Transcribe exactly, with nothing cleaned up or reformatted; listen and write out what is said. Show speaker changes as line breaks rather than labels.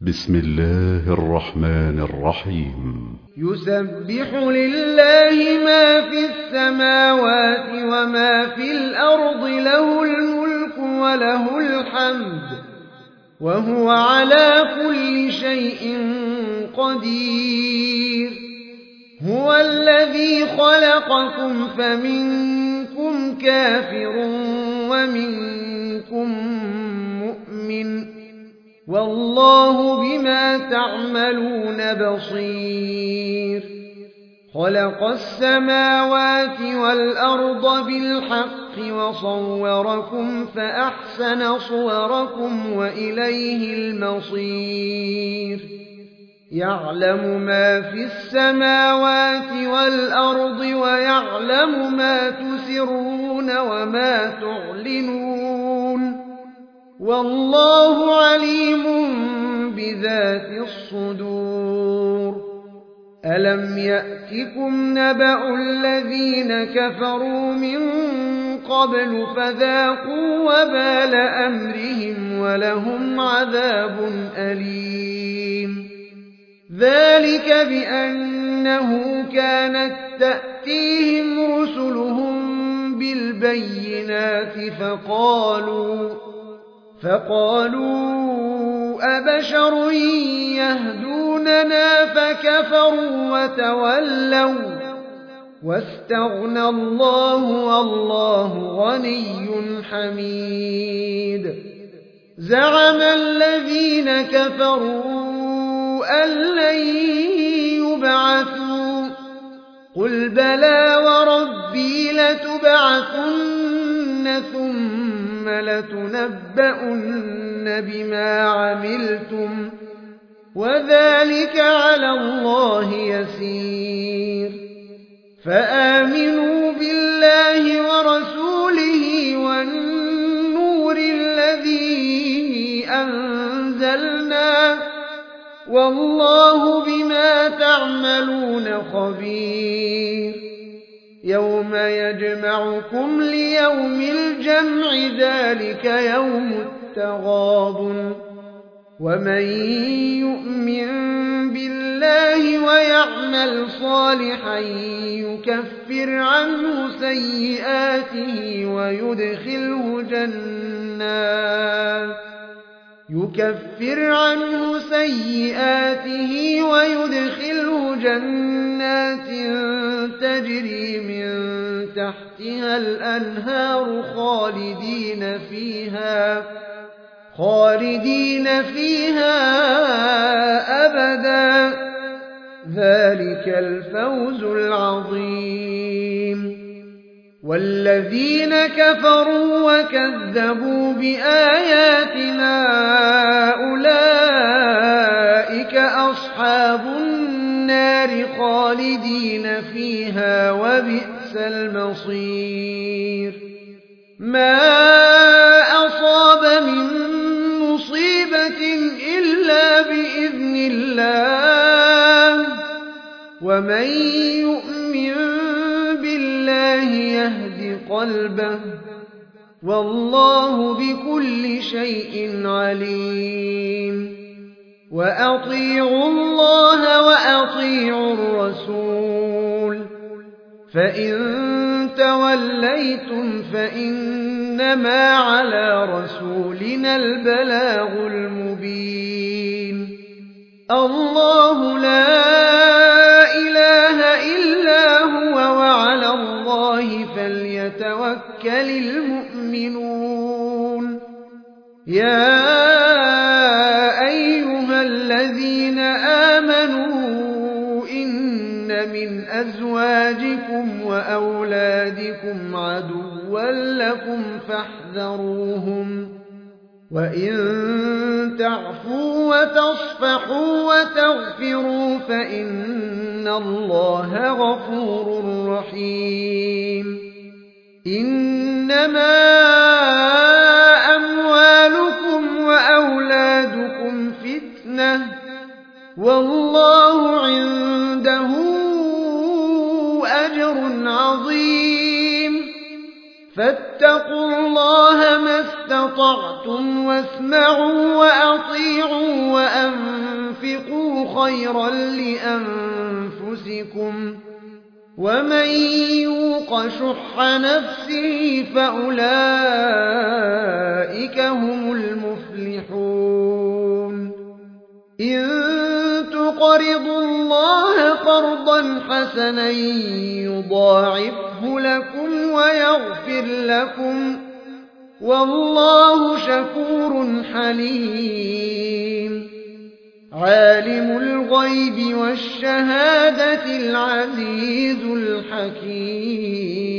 بسم الله الرحمن الرحيم.
يسبح لله ما في السماوات وما في الأرض، له الملك وله الحمد وهو على كل شيء قدير. هو الذي خلقكم فمنكم كافر ومنكم مؤمن، والله بما تعملون بصير. خلق السماوات والأرض بالحق وصوركم فأحسن صوركم وإليه المصير. يعلم ما في السماوات والأرض ويعلم ما تسرون وما تعلنون، والله عليم بذات الصدور. ألم يأتكم نبأ الذين كفروا من قبل فذاقوا وبال أمرهم ولهم عذاب أليم. ذلك بأنه كانت تأتيهم رسلهم بالبينات فقالوا فقالوا أبشر يهدوننا فكفروا وتولوا واستغنى الله والله غني حميد. زعم الذين كفروا أن لن يبعثوا، قل بلى وربي لتبعثن ثم لتنبؤن بما عملتم وذلك على الله يسير. فآمنوا بالله ورسوله والنور الذي أنزلنا، والله بما تعملون خبير. يوم يجمعكم ليوم الجمع، ذلك يوم التغابن. ومن يؤمن بالله ويعمل صالحا يكفر عنه سيئاته ويدخله جنات يكفر عنه سيئاته ويدخله جنات تجري من تحتها الأنهار خالدين فيها خالدين فيها أبدا. ذلك الفوز العظيم. والذين كفروا وكذبوا بآياتنا أولئك أصحاب النار خالدين فيها وبئس المصير. ما أصاب من مصيبة إلا بإذن الله، ومن يؤمن بالله يهد قلبه، والله بكل شيء عليم. وأطيعوا الله وأطيعوا الرسول، فإن توليتم فإنما على رسولنا البلاغ المبين. الله لا إله إلا هو وعلى الله فليتوكل المؤمنون. يا أيها الذين آمنوا إن من أزواجكم وأولادكم عدوا لكم فاحذروهم، وإن تعفوا وتصفحوا وتغفروا فإن الله غفور رحيم. إنما أموالكم وأولادكم فتنة، والله عنده أجر عظيم. فاتقوا الله ما استطعتم واسمعوا وأطيعوا وأنفروا خيرا لأنفسكم ومن يوق شح نفسه فأولئك هم المفلحون إن تقرضوا الله قرضا حسنا يضاعفه لكم ويغفر لكم والله شكور حليم عالم الغيب والشهادة العزيز الحكيم